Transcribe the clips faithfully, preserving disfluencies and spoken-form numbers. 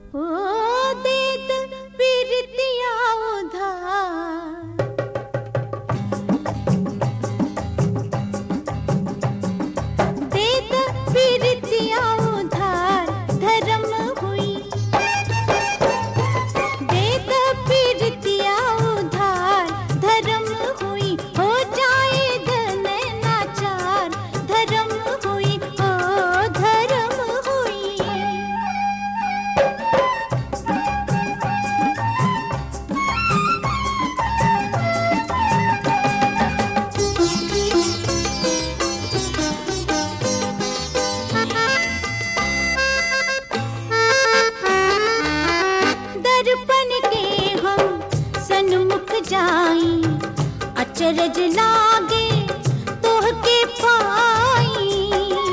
ओ देत पीरतिया उधार, देत पीरतिया उधार धर्म हुई, देत पीरतिया उधार धर्म हुई, हो जाए धन नाचार धर्म हुई, ओ धर्म हुई। दर्पण के हम सन्मुख जाई, अचरज लागे तोह के पाई।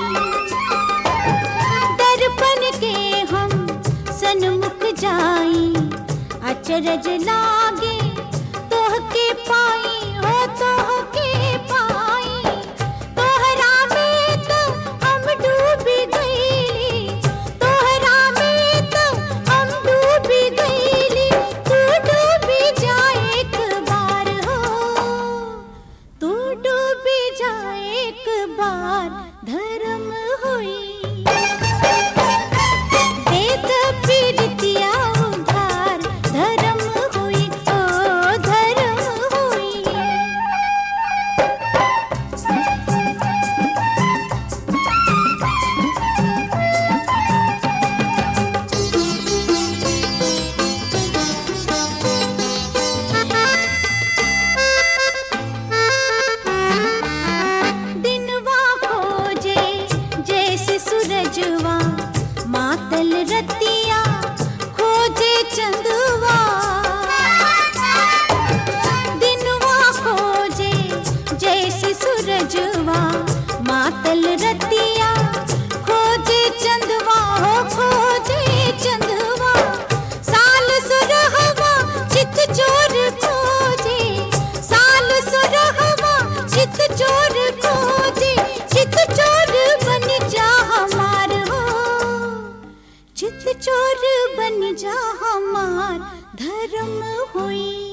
दर्पण के हम सन्मुख जाई, अचरज लागे तोह के पाई, हो तोह के पाई। तोहरा में तो हम डूबी गईली, तोहरा में तो हम डूबी गईली, तू डूबी जा एक बार हो, तू डूबी जा एक बार धर्म हुई। देत पीरतिया उधार धर्म हुई, ओ धर्म हुई। दिनवा खोजे जैसे सूरजवा, मातल रतिया खोजे चंदवा। दिनवा खोजे जैसे सूरजवा, मातल रतिया खोजे चंदवा, हो खोजे चंदवा। साल सुरहवा चित चोर खोजे, साल सुरहवा चित चोर खोजे, चित चोर बन जा हमार हो, चित चोर बन जा हमार धर्म हुई।